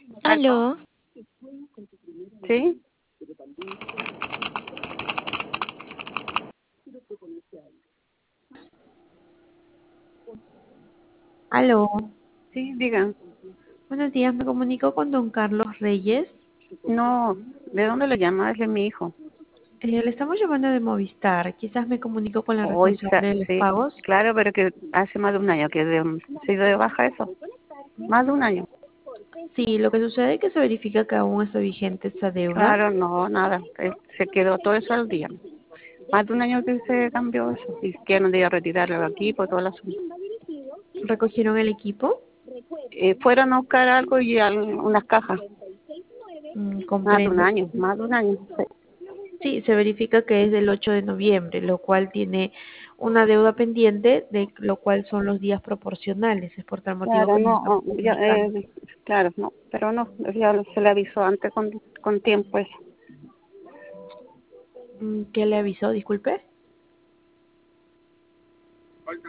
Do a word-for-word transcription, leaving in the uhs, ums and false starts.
¿Aló? Aló, ¿Sí? aló. Sí, digan. Buenos días, me comunico con don Carlos Reyes. No, ¿de dónde le llama? Es de mi hijo. Eh, le estamos llamando de Movistar. Quizás me comunico con la Hoy, responsable de los sí, pagos. claro, pero que hace más de un año que de, se ha ido de baja eso. Más de un año. Sí, lo que sucede es que se verifica que aún está vigente esa deuda. Claro, no, nada. eh, Se quedó todo eso al día. Más de un año que se cambió eso. Y que no debía retirarlo de aquí por todo el asunto. ¿Recogieron el equipo? Eh, fueron a buscar algo y al- unas cajas. Mm, Más de un comprendo. año, más de un año. Sí. Sí, se verifica que es del ocho de noviembre, lo cual tiene una deuda pendiente, de lo cual son los días proporcionales. Es por tal motivo Claro, que nos no, estamos oh, ya, comunicando. eh, claro, no, pero no, ya se le avisó antes con, con tiempo eso. Mm, ¿Qué le avisó? Disculpe.